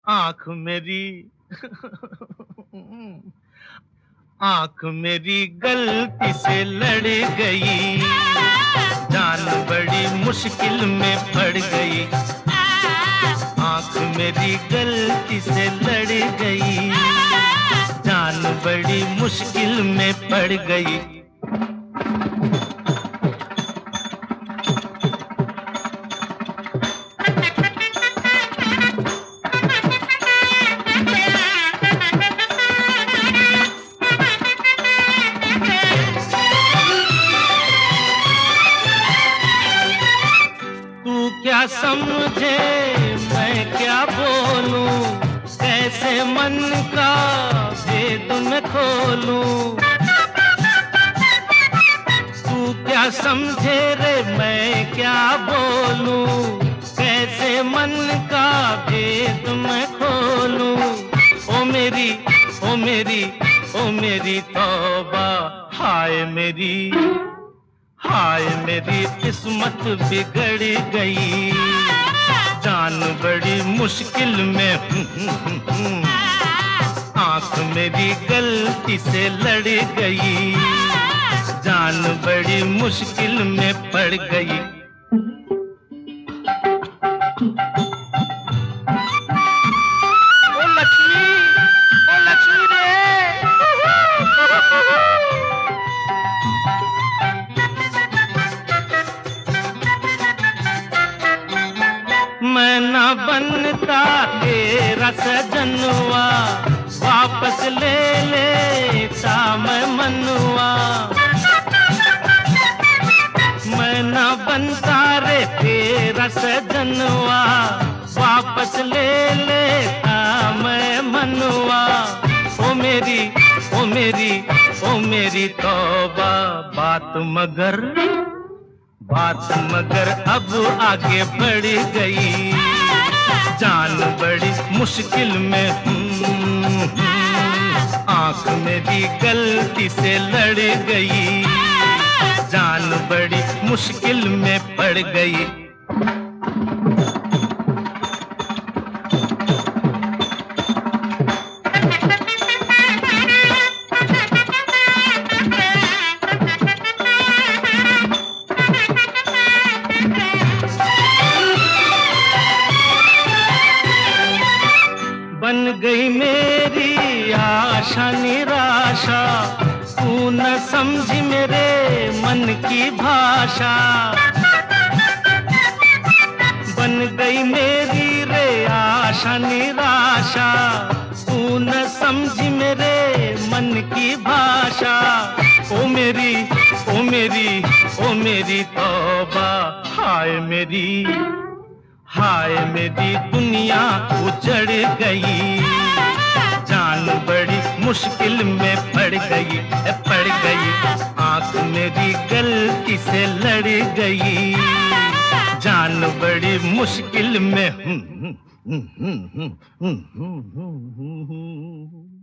आँख मेरी आँख मेरी गलती से लड़ गई, जान बड़ी मुश्किल में पड़ गई। आँख मेरी गलती से लड़ गई, जान बड़ी मुश्किल में पड़ गई। तू क्या समझे मैं क्या बोलूं, कैसे मन का भेद मैं खोलूं। तू क्या समझे रे मैं क्या बोलूं, कैसे मन का भेद मैं खोलूं। ओ मेरी ओ मेरी ओ मेरी तौबा, हाय मेरी किस्मत बिगड़ गई, जान बड़ी मुश्किल में। आँख मेरी गलती से लड़ गई, जान बड़ी मुश्किल में पड़ गई। ओ लक्ष्मी, ओ लक्ष्मी रे। मैं न बनता तेरा सजनवा, वापस ले लेता मैं मनुआ। मैं न बनता रे तेरा सजनवा, वापस ले लेता मैं मनुआ। ओ मेरी ओ मेरी ओ मेरी तौबा, बात मगर अब आगे बढ़ गई, जान बड़ी मुश्किल में। आँख मेरी गलती से लड़ गई, जान बड़ी मुश्किल में पड़ गई। बन गई मेरी आशा निराशा, तू न समझी मेरे मन की भाषा। बन गई मेरी रे आशा निराशा, तू न समझी मेरे मन की भाषा। ओ मेरी ओ मेरी ओ मेरी तौबा, हाय मेरी दुनिया उजड़ गई, जान बड़ी मुश्किल में पड़ गई। आँख मेरी गलती से लड़ गई, जान बड़ी मुश्किल में।